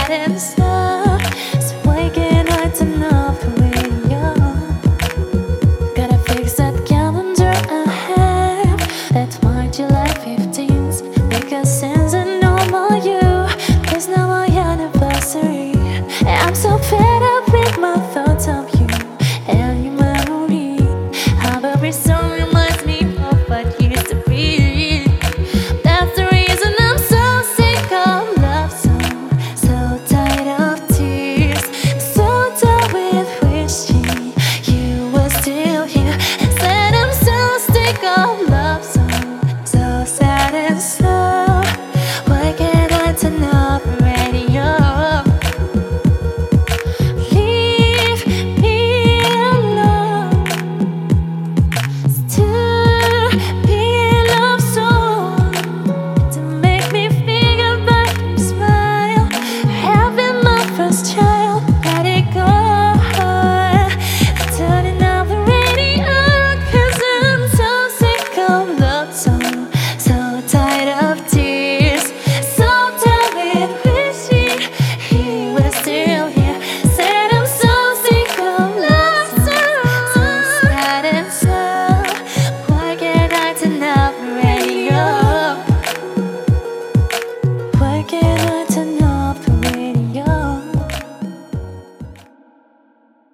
getting stuck. So why can't I turn off the radio? Gotta fix that calendar I have. That's why July 15th, because since I know about you, there's no more anniversary. I'm so fed